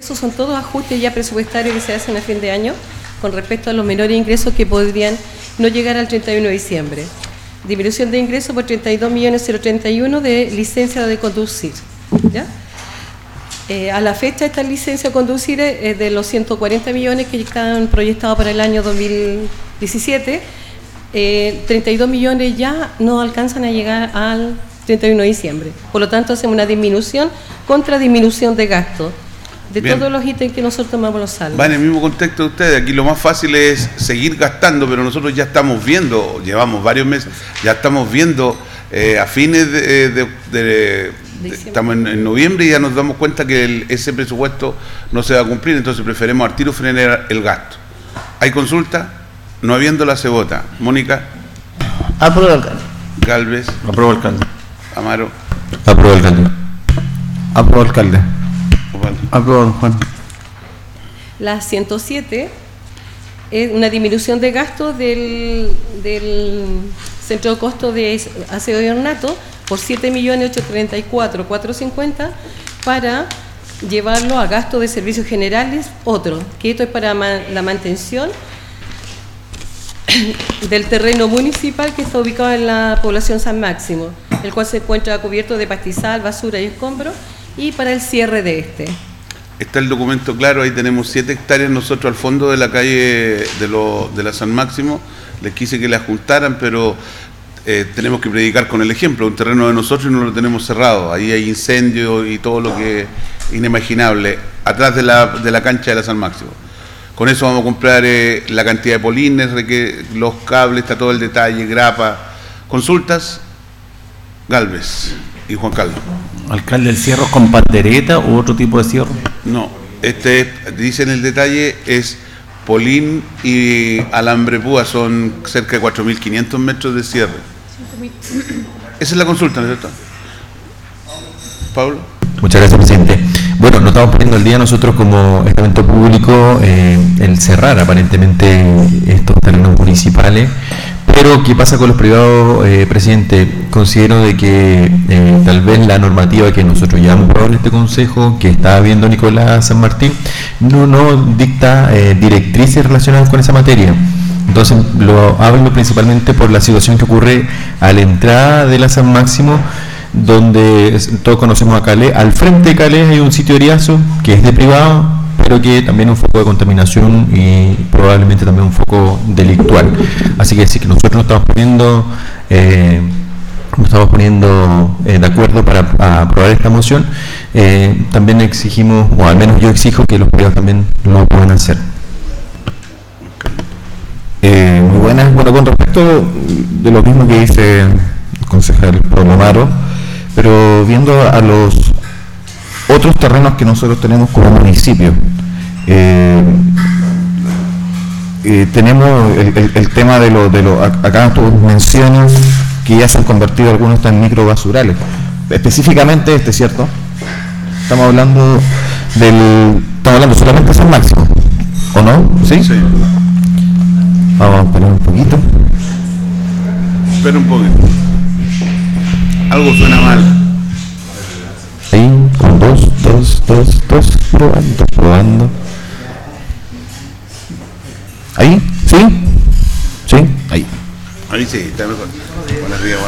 esos son todos ajustes ya presupuestarios que se hacen a fin de año con respecto a los menores ingresos que podrían no llegar al 31 de diciembre. Disminución de ingresos por 32.031.031 de licencia de conducir. ¿Ya? A la fecha, esta licencia de conducir es de los 140 millones que están proyectados para el año 2017. 32 millones ya no alcanzan a llegar al 31 de diciembre. Por lo tanto, hacemos una disminución contra disminución de gasto de Bien. todos los ítems que nosotros tomamos los saldos. Va en el mismo contexto de ustedes. Aquí lo más fácil es seguir gastando, pero nosotros ya estamos viendo, llevamos varios meses, ya estamos viendo a fines estamos en noviembre y ya nos damos cuenta que ese presupuesto no se va a cumplir, entonces preferimos al tiro frenar el gasto. ¿Hay consulta? No habiéndola se vota. Mónica. Aprueba, alcalde. Galvez. Aprueba, alcalde. Amaro. Aprueba, alcalde. Aprueba, alcalde. Osvaldo. Aprueba, don Juan. La 107 es una disminución de gastos del centro de costo de aseo y ornato por 7.834.450 para llevarlo a gasto de servicios generales, otro, que esto es para la mantención del terreno municipal que está ubicado en la población San Máximo, el cual se encuentra cubierto de pastizal, basura y escombros, y para el cierre de este. Está el documento claro, ahí tenemos 7 hectáreas nosotros al fondo de la calle de la San Máximo. Les quise que la juntaran, pero tenemos que predicar con el ejemplo. Un terreno de nosotros y no lo tenemos cerrado. Ahí hay incendios y todo lo que es inimaginable, atrás de la cancha de la San Máximo. Con eso vamos a comprar la cantidad de polines, los cables, está todo el detalle, grapa. ¿Consultas? Galvez y Juan Carlos. Alcalde, ¿el cierre es con pandereta u otro tipo de cierre? No, dice en el detalle, es polín y alambre púa, son cerca de 4.500 metros de cierre. Esa es la consulta, ¿no es cierto? Pablo. Muchas gracias, presidente. Bueno, nos estamos poniendo al día nosotros como estamento público el cerrar aparentemente estos terrenos municipales, pero ¿qué pasa con los privados, presidente? Considero de que tal vez la normativa que nosotros ya hemos aprobado en este consejo, que está viendo Nicolás San Martín, no dicta directrices relacionadas con esa materia. Entonces, hablo principalmente por la situación que ocurre a la entrada de la San Máximo, donde todos conocemos a Calais. Al frente de Calais hay un sitio Eriazo que es de privado, pero que también es un foco de contaminación y probablemente también un foco delictual. Así que sí, que nosotros nos estamos poniendo de acuerdo para aprobar esta moción. También exigimos, o al menos yo exijo, que los privados también lo puedan hacer. Muy buenas. Bueno, con respecto de lo mismo que dice el concejal Pablo Amaro, pero viendo a los otros terrenos que nosotros tenemos como municipio, tenemos el tema de lo acá tú mencionas que ya se han convertido algunos en microbasurales, específicamente ¿cierto? Estamos hablando solamente de San Máximo, ¿o no? ¿Sí? Sí. Vamos a esperar un poquito. Espera un poquito. Algo suena mal. Ahí, con dos, probando. ¿Ahí? ¿Sí? ¿Sí? Ahí. Ahí sí, está mejor. Buenos días.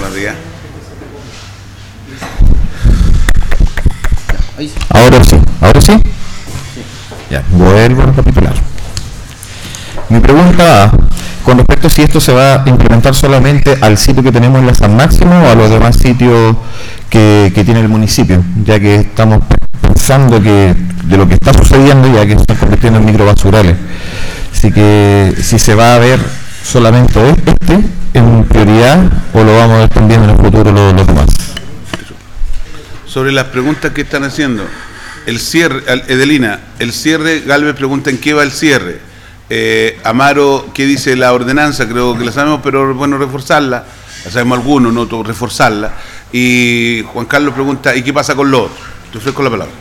Ahora sí. Ya, vuelvo a recapitular. Mi pregunta va con respecto a si esto se va a implementar solamente al sitio que tenemos en la San Máximo o a los demás sitios que tiene el municipio, ya que estamos pensando que de lo que está sucediendo, ya que se están convirtiendo en microbasurales. Así que si se va a ver solamente en prioridad o lo vamos a ver también en el futuro los demás. Sobre las preguntas que están haciendo, el cierre, Edelina, el cierre, Galvez pregunta en qué va el cierre. Amaro, ¿qué dice la ordenanza? Creo que la sabemos, pero bueno, reforzarla. La sabemos algunos, no todos, reforzarla. Y Juan Carlos pregunta, ¿y qué pasa con lo otro? Te ofrezco la palabra.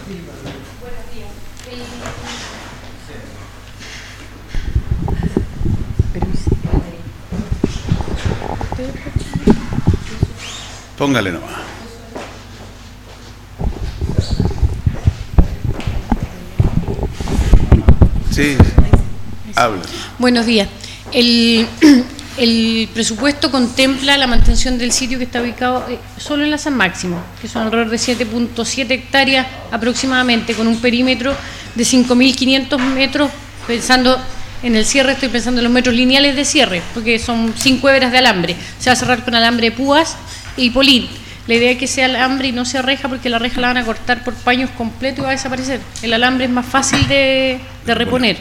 Póngale nomás. Sí, habla. Buenos días. El presupuesto contempla la mantención del sitio que está ubicado solo en la San Máximo, que son alrededor de 7.7 hectáreas aproximadamente, con un perímetro de 5.500 metros, pensando en el cierre, estoy pensando en los metros lineales de cierre, porque son 5 hebras de alambre. Se va a cerrar con alambre de púas y polín. La idea es que sea alambre y no sea reja, porque la reja la van a cortar por paños completos y va a desaparecer. El alambre es más fácil de reponer.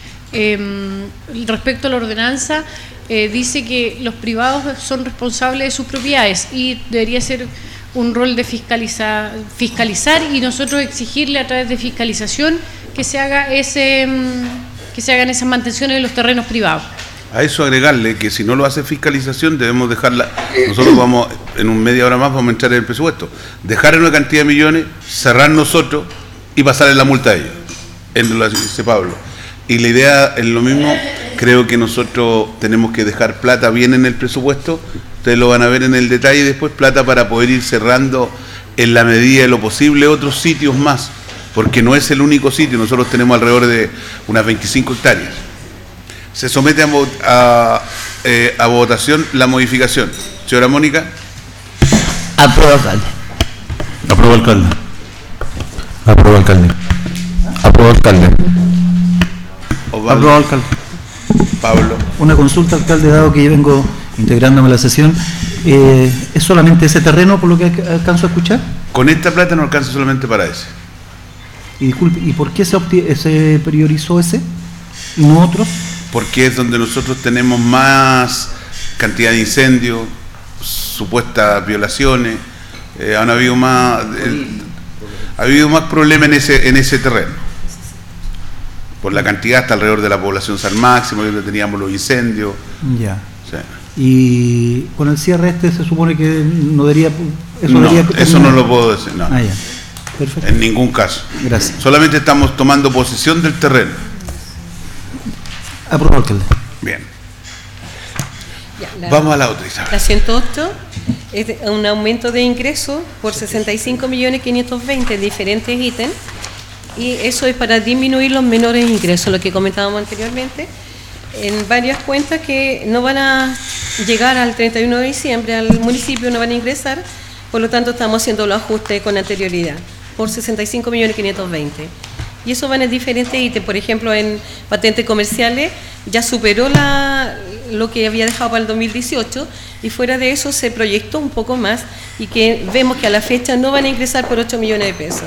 Respecto a la ordenanza, dice que los privados son responsables de sus propiedades y debería ser un rol de fiscalizar y nosotros exigirle a través de fiscalización que se hagan esas mantenciones de los terrenos privados. A eso agregarle que si no lo hace fiscalización debemos dejarla, nosotros vamos, en un media hora más vamos a entrar en el presupuesto, dejar en una cantidad de millones, cerrar nosotros y pasarle la multa a ellos, en lo que dice Pablo. Y la idea es lo mismo, creo que nosotros tenemos que dejar plata bien en el presupuesto, ustedes lo van a ver en el detalle después, plata para poder ir cerrando en la medida de lo posible otros sitios más, porque no es el único sitio, nosotros tenemos alrededor de unas 25 hectáreas. Se somete a votación la modificación. Señora Mónica. Apruebo, alcalde. Apruebo, alcalde. Apruebo, alcalde. Apruebo, alcalde. Osvaldo. Apruebo, alcalde. Pablo. Una consulta, alcalde, dado que yo vengo integrándome a la sesión. ¿Es solamente ese terreno por lo que alcanzo a escuchar? Con esta plata no alcanza solamente para ese. Y disculpe, ¿y por qué se priorizó ese y no otros? Porque es donde nosotros tenemos más cantidad de incendios, supuestas violaciones, ha habido más problemas en ese terreno. Por la cantidad hasta alrededor de la población San Máximo, donde teníamos los incendios. Ya. Sí. Y con el cierre se supone que no debería... Eso no lo puedo decir, no. Ah, ya. Perfecto. En ningún caso. Gracias. Solamente estamos tomando posesión del terreno. Apruebo, alcalde. Bien. Ya, Vamos a la otra, Isabel. La 108 es un aumento de ingresos por 65.520.000 en diferentes ítems, y eso es para disminuir los menores ingresos, lo que comentábamos anteriormente, en varias cuentas que no van a llegar al 31 de diciembre al municipio, no van a ingresar, por lo tanto estamos haciendo los ajustes con anterioridad, por 65.520.000. Y eso van en diferentes ítems, por ejemplo, en patentes comerciales ya superó lo que había dejado para el 2018, y fuera de eso se proyectó un poco más, y que vemos que a la fecha no van a ingresar por 8 millones de pesos.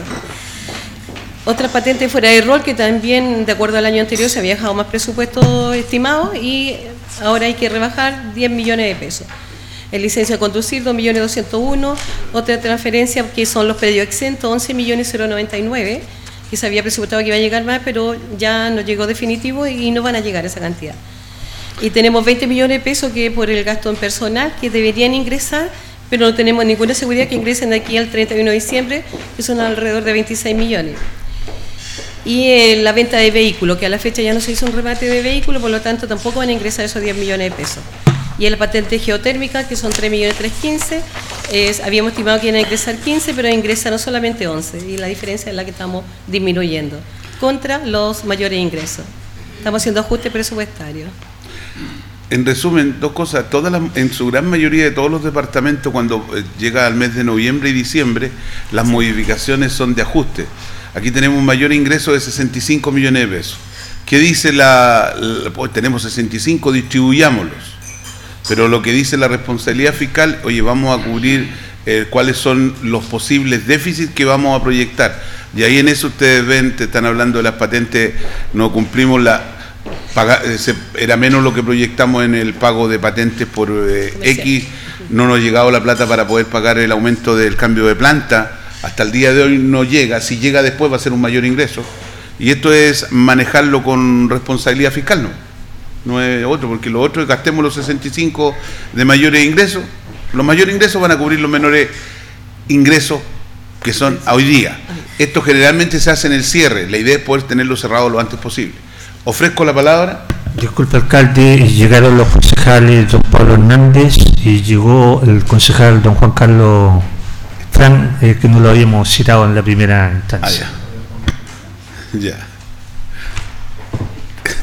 Otra patente fuera de rol que también, de acuerdo al año anterior, se había dejado más presupuesto estimado y ahora hay que rebajar 10 millones de pesos. En licencia de conducir, 2.201.000, otra transferencia que son los pedidos exentos, 11.099.000, que se había presupuestado que iba a llegar más, pero ya no llegó definitivo y no van a llegar a esa cantidad. Y tenemos 20 millones de pesos que por el gasto en personal que deberían ingresar, pero no tenemos ninguna seguridad que ingresen de aquí al 31 de diciembre, que son alrededor de 26 millones. Y la venta de vehículos, que a la fecha ya no se hizo un remate de vehículos, por lo tanto tampoco van a ingresar esos 10 millones de pesos. Y en la patente geotérmica, que son 3.315.000, habíamos estimado que iban a ingresar 15, pero ingresaron solamente 11, y la diferencia es la que estamos disminuyendo, contra los mayores ingresos. Estamos haciendo ajustes presupuestarios. En resumen, dos cosas, en su gran mayoría de todos los departamentos, cuando llega al mes de noviembre y diciembre, las modificaciones son de ajuste. Aquí tenemos un mayor ingreso de 65 millones de pesos. ¿Qué dice pues tenemos 65, distribuyámoslos? Pero lo que dice la responsabilidad fiscal, oye, vamos a cubrir cuáles son los posibles déficits que vamos a proyectar. Y ahí en eso ustedes ven, te están hablando de las patentes, no cumplimos era menos lo que proyectamos en el pago de patentes por X, no nos ha llegado la plata para poder pagar el aumento del cambio de planta, hasta el día de hoy no llega, si llega después va a ser un mayor ingreso, y esto es manejarlo con responsabilidad fiscal, no es otro, porque lo otro es gastemos los 65 de mayores ingresos, los mayores ingresos van a cubrir los menores ingresos que son hoy día. Esto generalmente se hace en el cierre, la idea es poder tenerlo cerrado lo antes posible. Ofrezco la palabra. Disculpe, alcalde, llegaron los concejales don Pablo Hernández y llegó el concejal don Juan Carlos Fran, que no lo habíamos citado en la primera instancia. Ya.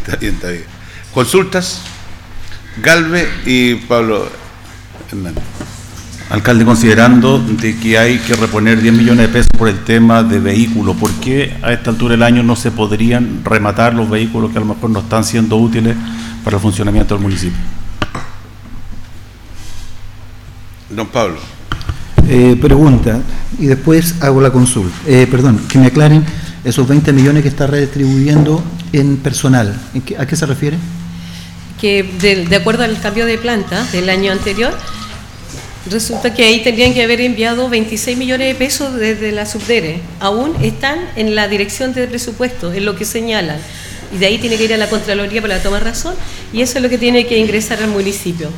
Está bien. Consultas, Galvez y Pablo Hernández. Alcalde, considerando de que hay que reponer 10 millones de pesos por el tema de vehículos, ¿por qué a esta altura del año no se podrían rematar los vehículos que a lo mejor no están siendo útiles para el funcionamiento del municipio? Don Pablo. Pregunta, y después hago la consulta. Que me aclaren esos 20 millones que está redistribuyendo en personal. ¿A qué se refiere? Que de acuerdo al cambio de planta del año anterior, resulta que ahí tendrían que haber enviado 26 millones de pesos desde la Subdere. Aún están en la dirección de presupuesto, en lo que señalan. Y de ahí tiene que ir a la Contraloría para tomar razón, y eso es lo que tiene que ingresar al municipio.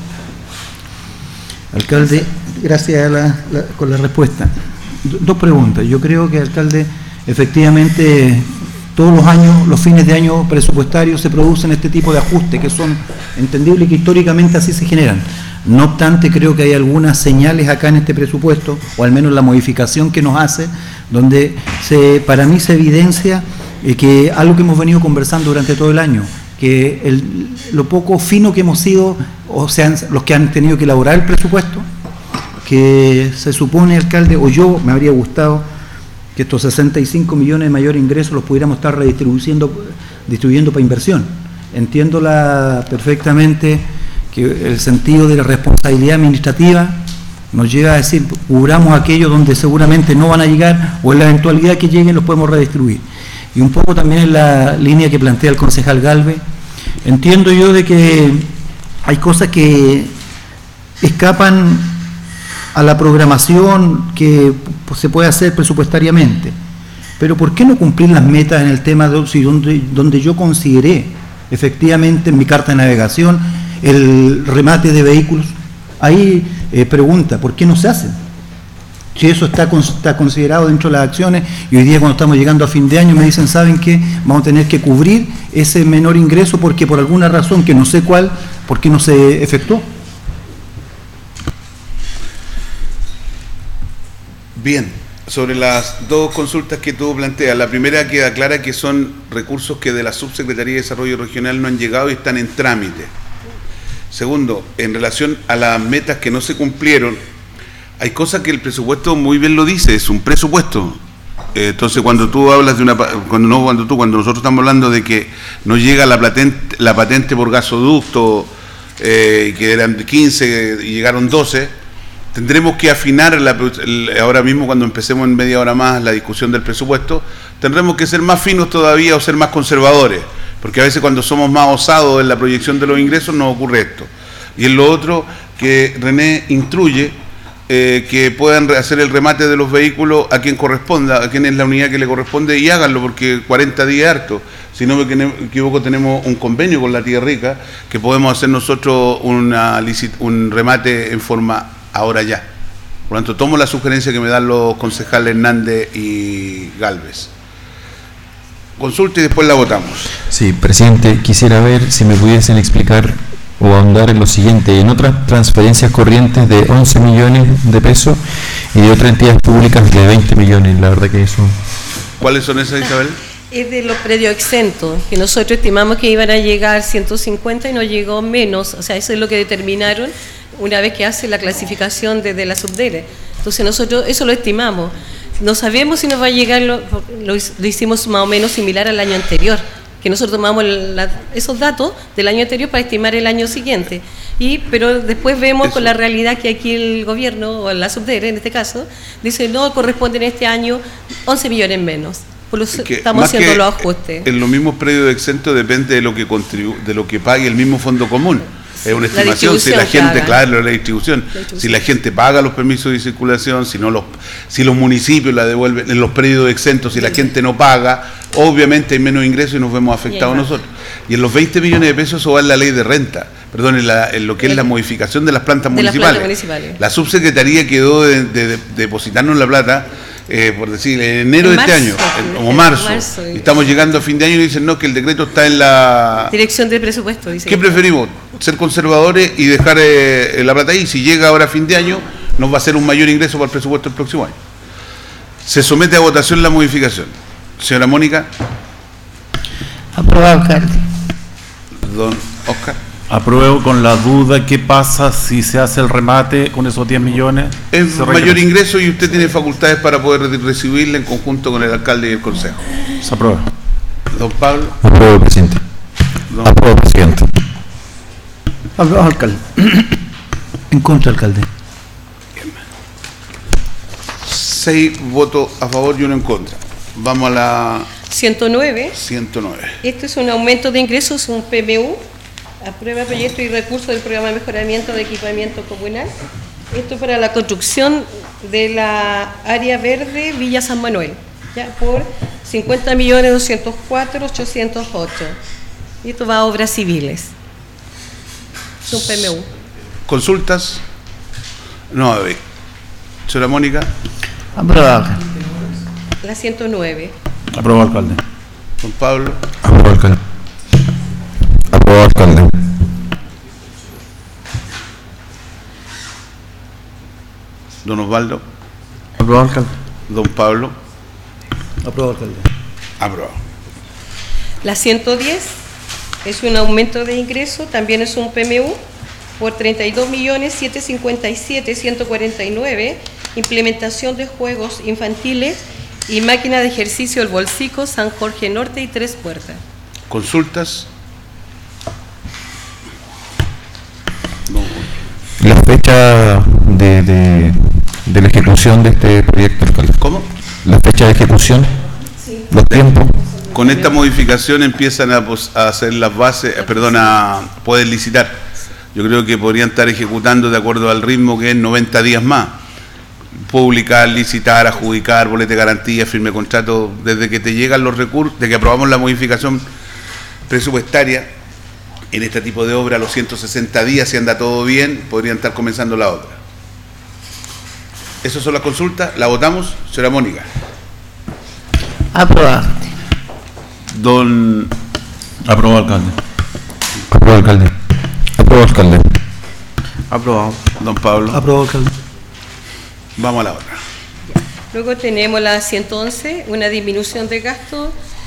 Alcalde, gracias con la respuesta. Dos preguntas. Yo creo que, alcalde, efectivamente, todos los años, los fines de año presupuestarios se producen este tipo de ajustes que son entendibles y que históricamente así se generan. No obstante, creo que hay algunas señales acá en este presupuesto, o al menos la modificación que nos hace, donde para mí se evidencia que algo que hemos venido conversando durante todo el año, que lo poco fino que hemos sido, o sea, los que han tenido que elaborar el presupuesto, que se supone, alcalde, o yo me habría gustado que estos 65 millones de mayor ingresos los pudiéramos estar distribuyendo para inversión. Entiendo perfectamente que el sentido de la responsabilidad administrativa nos lleva a decir, cubramos aquello donde seguramente no van a llegar, o en la eventualidad que lleguen los podemos redistribuir. Y un poco también en la línea que plantea el concejal Galvez, entiendo yo de que hay cosas que escapan a la programación que se puede hacer presupuestariamente, pero ¿por qué no cumplir las metas en el tema donde yo consideré efectivamente en mi carta de navegación el remate de vehículos? Ahí pregunta, ¿por qué no se hace? Si eso está considerado dentro de las acciones, y hoy día cuando estamos llegando a fin de año me dicen, ¿saben qué? Vamos a tener que cubrir ese menor ingreso porque por alguna razón que no sé cuál, ¿por qué no se efectuó? Bien, sobre las dos consultas que tú planteas, la primera queda clara que son recursos que de la Subsecretaría de Desarrollo Regional no han llegado y están en trámite. Segundo, en relación a las metas que no se cumplieron, hay cosas que el presupuesto muy bien lo dice, es un presupuesto. Entonces cuando tú hablas de cuando nosotros estamos hablando de que no llega la patente por gasoducto, que eran 15 y llegaron 12, tendremos que afinar ahora mismo cuando empecemos en media hora más la discusión del presupuesto, tendremos que ser más finos todavía o ser más conservadores, porque a veces cuando somos más osados en la proyección de los ingresos nos ocurre esto. Y en lo otro, que René instruye que puedan hacer el remate de los vehículos a quien corresponda, a quien es la unidad que le corresponde, y háganlo, porque 40 días es harto. Si no me equivoco, tenemos un convenio con la Tía Rica que podemos hacer nosotros un remate en forma ahora ya. Por lo tanto, tomo la sugerencia que me dan los concejales Hernández y Galvez. Consulta y después la votamos. Sí, presidente, quisiera ver si me pudiesen explicar o ahondar en lo siguiente. En otras transferencias corrientes de 11 millones de pesos y de otras entidades públicas de 20 millones, la verdad que eso... ¿Cuáles son esas, Isabel? Es de los predios exentos, que nosotros estimamos que iban a llegar 150 y no llegó menos, o sea, eso es lo que determinaron una vez que hace la clasificación desde la Subdere. Entonces nosotros eso lo estimamos. No sabemos si nos va a llegar, lo hicimos más o menos similar al año anterior, que nosotros tomamos esos datos del año anterior para estimar el año siguiente. Pero después vemos con la realidad que aquí el gobierno, o la Subdere en este caso, dice no, corresponden este año 11 millones menos. Por lo que estamos haciendo los ajustes. En los mismos predios exentos depende de lo que pague el mismo fondo común. Es una estimación, si la gente, claro, la distribución, si la gente paga los permisos de circulación, si los municipios la devuelven, en los predios exentos, si la gente no paga, obviamente hay menos ingresos y nos vemos afectados nosotros. Y en los 20 millones de pesos eso va en la ley de renta, perdón, en lo que es la modificación de las plantas municipales. La subsecretaría quedó de depositarnos la plata, por decir, en enero de este año, o marzo, y estamos llegando a fin de año y dicen no, que el decreto está en la dirección del presupuesto. Dice ¿qué preferimos? Ser conservadores y dejar la plata ahí. Si llega ahora a fin de año, nos va a ser un mayor ingreso para el presupuesto del próximo año. Se somete a votación la modificación. Señora Mónica. Aprobado, alcalde. Don Oscar. Apruebo con la duda, ¿qué pasa si se hace el remate con esos 10 millones? Es mayor ingreso y usted tiene facultades para poder recibirla en conjunto con el alcalde y el consejo. Se aprueba. Don Pablo. Apruebo, presidente. Apruebo, presidente. Apruebo, alcalde. En contra, alcalde. 6 votos a favor y 1 en contra. Vamos a la 109. 109. Esto es un aumento de ingresos, un PMU. Aprueba proyecto y recursos del programa de mejoramiento de equipamiento comunal. Esto para la construcción de la área verde Villa San Manuel, ya por 50.204.808. Y esto va a obras civiles. Es un PMU. ¿Consultas? No, a ver. Señora Mónica. Aprobado. La 109. Apruebo, alcalde. Don Pablo. Apruebo, alcalde. Apruebo, alcalde. Don Osvaldo. Aprobado, alcalde. Don Pablo. Aprobado, alcalde. Aprobado. La 110 es un aumento de ingreso, también es un PMU por 32.757.149, implementación de juegos infantiles y máquina de ejercicio El Bolsico, San Jorge Norte y Tres Puertas. ¿Consultas? La fecha de la ejecución de este proyecto, alcalde. ¿Cómo? La fecha de ejecución, los tiempos. Con esta modificación empiezan a hacer las bases, a poder licitar. Yo creo que podrían estar ejecutando de acuerdo al ritmo que es 90 días más. Publicar, licitar, adjudicar, boleta de garantía, firme de contrato, desde que te llegan los recursos, desde que aprobamos la modificación presupuestaria, en este tipo de obra, a los 160 días, si anda todo bien, podrían estar comenzando la obra. Esas son las consultas, la votamos. Señora Mónica. Aprobado. Don... Apruebo, alcalde. Apruebo, alcalde. Apruebo, alcalde. Aprobado. Don Pablo. Aprobado, alcalde. Vamos a la otra. Luego tenemos la 111, una disminución de gasto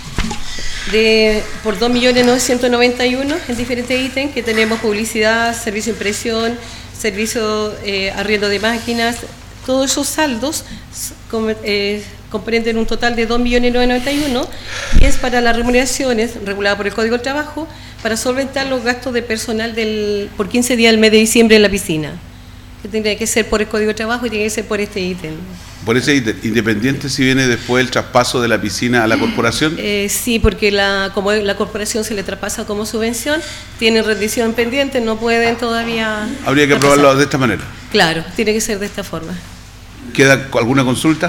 por 2.991.000 en diferentes ítems, que tenemos publicidad, servicio de impresión, servicio arriendo de máquinas. Todos esos saldos comprenden un total de 2.991.000 y es para las remuneraciones reguladas por el Código del Trabajo para solventar los gastos de personal por 15 días del mes de diciembre en la piscina, que tendría que ser por el Código de Trabajo y tiene que ser por este ítem. Por ese ítem, independiente si viene después el traspaso de la piscina a la corporación. Sí, porque como la corporación se le traspasa como subvención, tienen rendición pendiente, no pueden todavía... Habría que aprobarlo de esta manera. Claro, tiene que ser de esta forma. ¿Queda alguna consulta?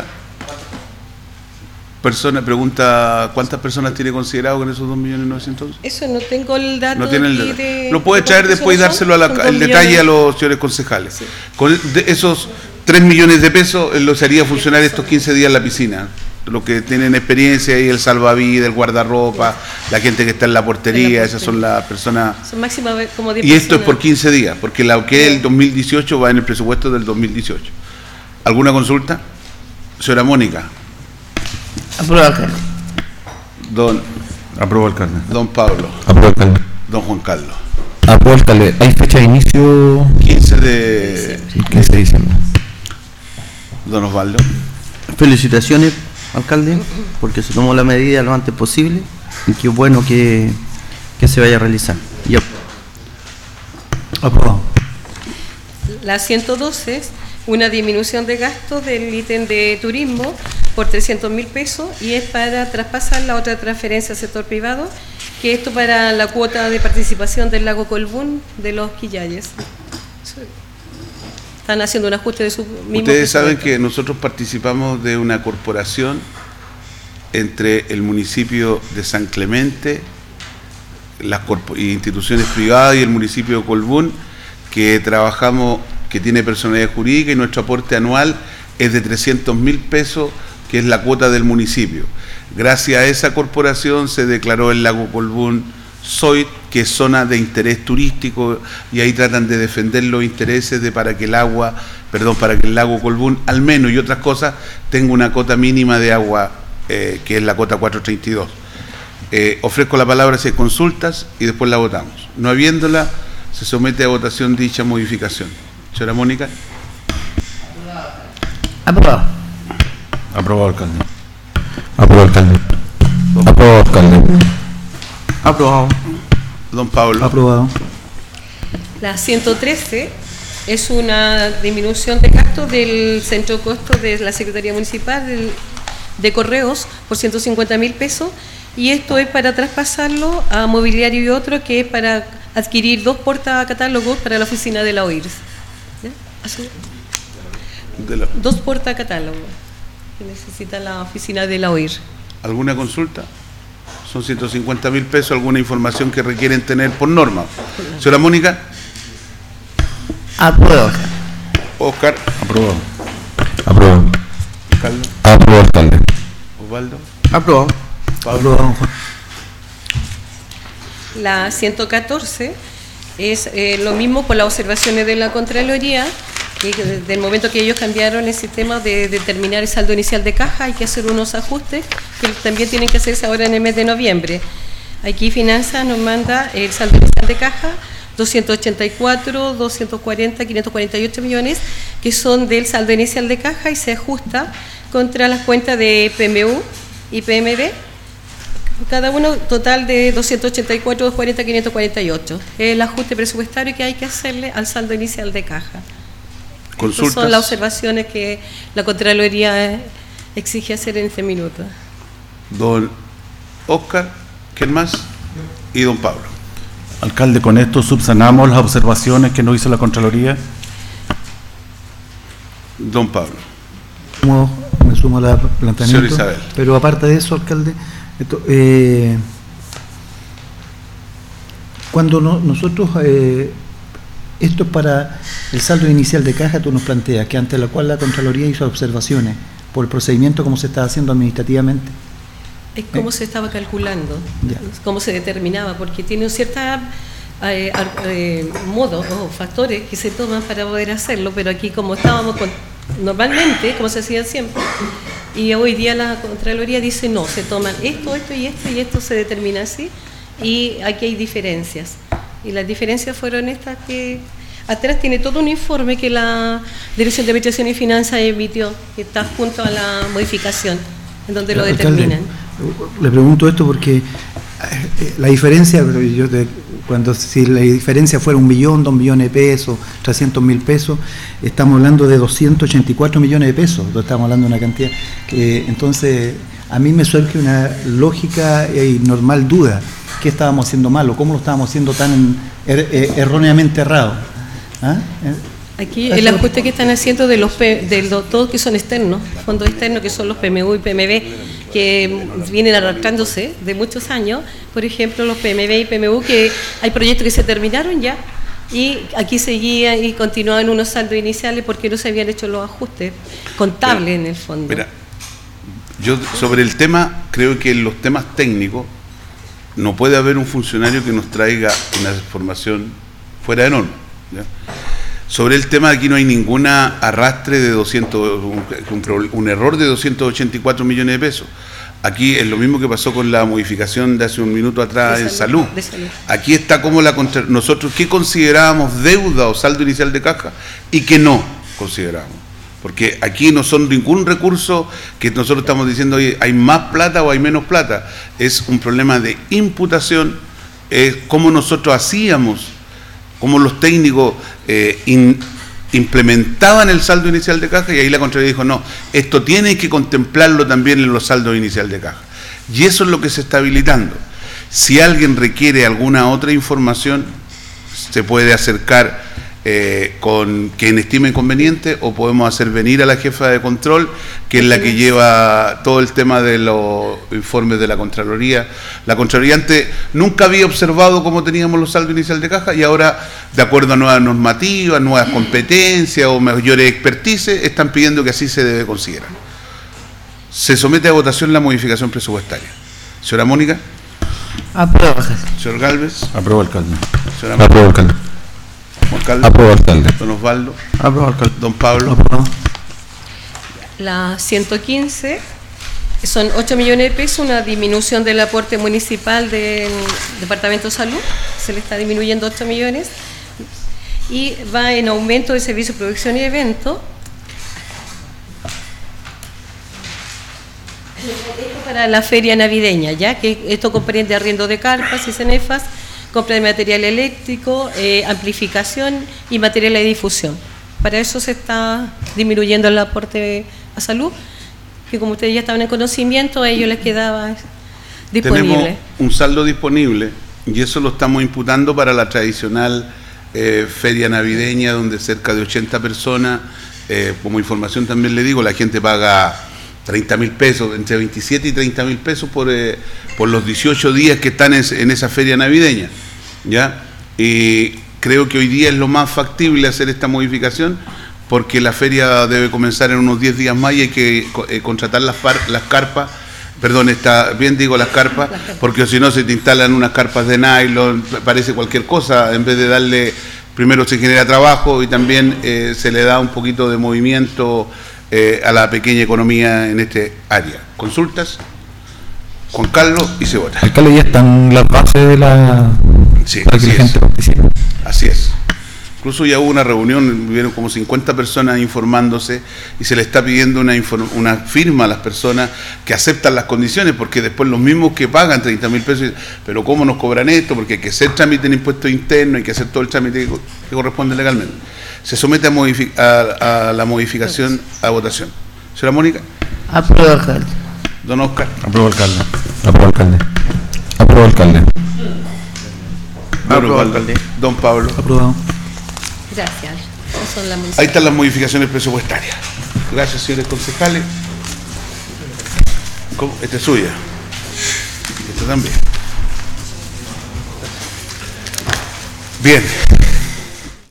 Pregunta, ¿cuántas personas tiene considerado con esos 2.900.000? Eso no tengo el dato. No tiene el dato. Lo puede traer después y dárselo el detalle a los señores concejales. Sí. Con esos 3 millones de pesos los haría funcionar estos 15 días en la piscina. Los que tienen experiencia ahí, el salvavidas, el guardarropa, la gente que está en la portería, esas son las personas. Son máximas como 10 y esto es por 15 días, porque lo que es el 2018 va en el presupuesto del 2018. ¿Alguna consulta? Señora Mónica. Aprobado, alcalde. Apruebo, alcalde. Don Pablo. Apruebo, alcalde. Don Juan Carlos. Apruebo, alcalde. ¿Hay fecha de inicio? 15 de diciembre. Don Osvaldo. Felicitaciones, alcalde, porque se tomó la medida lo antes posible y qué bueno que se vaya a realizar. Aprobado. La 112 es una disminución de gastos del ítem de turismo por 300.000 pesos y es para traspasar la otra transferencia al sector privado, que esto para la cuota de participación del lago Colbún de los Quillayes. Están haciendo un ajuste de su mismo. Ustedes saben que nosotros participamos de una corporación entre el municipio de San Clemente, las instituciones privadas y el municipio de Colbún, que trabajamos, que tiene personalidad jurídica, y nuestro aporte anual es de 300.000 pesos, que es la cuota del municipio. Gracias a esa corporación se declaró el lago Colbún SOIT, que es zona de interés turístico, y ahí tratan de defender los intereses para que el lago Colbún, al menos, y otras cosas, tenga una cota mínima de agua, que es la cota 432. Ofrezco la palabra si hay consultas y después la votamos. No habiéndola, se somete a votación dicha modificación. Señora Mónica. Aprobado. Aprobado, alcalde. Aprobado, alcalde. Aprobado, alcalde. Aprobado. Don Pablo. Aprobado. La 113 es una disminución de gastos del centro de costo de la Secretaría Municipal de Correos por 150.000 pesos, y esto es para traspasarlo a Mobiliario y otro, que es para adquirir 2 portacatálogos para la oficina de la OIRS. ¿Ya? Así. 2 portacatálogos que necesita la oficina de la OIR. ¿Alguna consulta? Son 150.000 pesos, alguna información que requieren tener por norma. Señora Mónica. Aprobado. Oscar. Aprobado. Aprobado. Carlos. Aprobado, alcalde. Osvaldo. Aprobado. Pablo. Aprobado, Juan. La 114 es lo mismo por las observaciones de la Contraloría, que desde el momento que ellos cambiaron el sistema de determinar el saldo inicial de caja, hay que hacer unos ajustes que también tienen que hacerse ahora en el mes de noviembre. Aquí Finanzas nos manda el saldo inicial de caja 284, 240, 548 millones, que son del saldo inicial de caja, y se ajusta contra las cuentas de PMU y PMB, cada uno total de 284, 240, 548. El ajuste presupuestario que hay que hacerle al saldo inicial de caja. Estas son las observaciones que la Contraloría exige hacer en este minuto. Don Oscar, ¿quién más? Y don Pablo. Alcalde, con esto subsanamos las observaciones que nos hizo la Contraloría. Don Pablo. Me sumo al planteamiento. Señor Isabel. Pero aparte de eso, alcalde, cuando nosotros, esto es para el saldo inicial de caja, tú nos planteas que ante la cual la Contraloría hizo observaciones por el procedimiento como se está haciendo administrativamente. Es cómo se estaba calculando, Ya. cómo se determinaba, porque tiene un cierto modo o factores que se toman para poder hacerlo, pero aquí como estábamos normalmente, como se hacía siempre, y hoy día la Contraloría dice no, se toman esto y esto se determina así, y aquí hay diferencias. Y las diferencias fueron estas que atrás tiene todo un informe que la Dirección de Administración y Finanzas emitió, que está junto a la modificación, en donde lo determinan. Le pregunto esto porque la diferencia, si la diferencia fuera 1 millón, 2 millones de pesos, 300.000 pesos, estamos hablando de 284 millones de pesos, estamos hablando de una cantidad que, entonces, a mí me surge una lógica y normal duda. ¿Qué estábamos haciendo mal o cómo lo estábamos haciendo tan erróneamente errado? ¿Ah? Aquí el ajuste que están haciendo de todos que son externos, fondos externos que son los PMU y PMB, que vienen arrastrándose de muchos años, por ejemplo los PMB y PMU, que hay proyectos que se terminaron ya, y aquí seguían y continuaban unos saldos iniciales porque no se habían hecho los ajustes contables en el fondo. Mira, yo sobre el tema, creo que en los temas técnicos no puede haber un funcionario que nos traiga una formación fuera de norma, ¿ya? Sobre el tema, aquí no hay ninguna arrastre de un error de 284 millones de pesos. Aquí es lo mismo que pasó con la modificación de hace un minuto atrás en salud. Aquí está como nosotros qué considerábamos deuda o saldo inicial de caja y qué no considerábamos. Porque aquí no son ningún recurso que nosotros estamos diciendo hay más plata o hay menos plata. Es un problema de imputación, es cómo nosotros hacíamos, cómo los técnicos implementaban el saldo inicial de caja, y ahí la Contraloría dijo, no, esto tiene que contemplarlo también en los saldos inicial de caja. Y eso es lo que se está habilitando. Si alguien requiere alguna otra información, se puede acercar con quien estime conveniente, o podemos hacer venir a la jefa de control, que es la que lleva todo el tema de los informes de la Contraloría. La Contraloría antes nunca había observado cómo teníamos los saldos inicial de caja, y ahora, de acuerdo a nuevas normativas, nuevas competencias o mayores expertise, están pidiendo que así se debe considerar. Se somete a votación la modificación presupuestaria. Señora Mónica. Apruebo. Señor Gálvez. Apruebo, alcalde. Señora Apruebo, alcalde. Alcalde. Apruebo, alcalde. Don Osvaldo. Apruebo, alcalde. Don Pablo. Aprobado. La 115 Son 8 millones de pesos, una disminución del aporte municipal del Departamento de Salud, se le está disminuyendo 8 millones, y va en aumento de servicios, producción y eventos. Esto para la feria navideña, ya que esto comprende arriendo de carpas y cenefas, compra de material eléctrico, amplificación y material de difusión. Para eso se está disminuyendo el aporte a salud, que como ustedes ya estaban en conocimiento, a ellos les quedaba disponible. Tenemos un saldo disponible y eso lo estamos imputando para la tradicional feria navideña, donde cerca de 80 personas, como información también le digo, la gente paga 30.000 pesos, entre 27 y 30.000 pesos por los 18 días que están en esa feria navideña, ¿ya? Y creo que hoy día es lo más factible hacer esta modificación, porque la feria debe comenzar en unos 10 días más y hay que contratar las carpas, perdón, las carpas, porque si no se te instalan unas carpas de nylon, parece cualquier cosa, en vez de darle, primero se genera trabajo y también se le da un poquito de movimiento a la pequeña economía en este área. ¿Consultas? Juan Carlos y se vota. Alcalde, ya están las bases de la... Sí, para que la gente participe. Así es. Incluso ya hubo una reunión, vieron como 50 personas informándose y se le está pidiendo una firma a las personas que aceptan las condiciones, porque después los mismos que pagan 30.000 pesos, pero ¿cómo nos cobran esto? Porque hay que hacer trámite en impuestos internos, hay que hacer todo el trámite que corresponde legalmente. Se somete a la modificación a votación. Señora Mónica. Aprueba, alcalde. Don Oscar. Apruebo, alcalde. Apruebo, alcalde. Apruebo, alcalde. Apruebo, alcalde. Don Pablo. Aprobado. Gracias. Esas son las Ahí están las modificaciones presupuestarias. Gracias, señores concejales. ¿Cómo? Esta es suya. Esta también. Bien.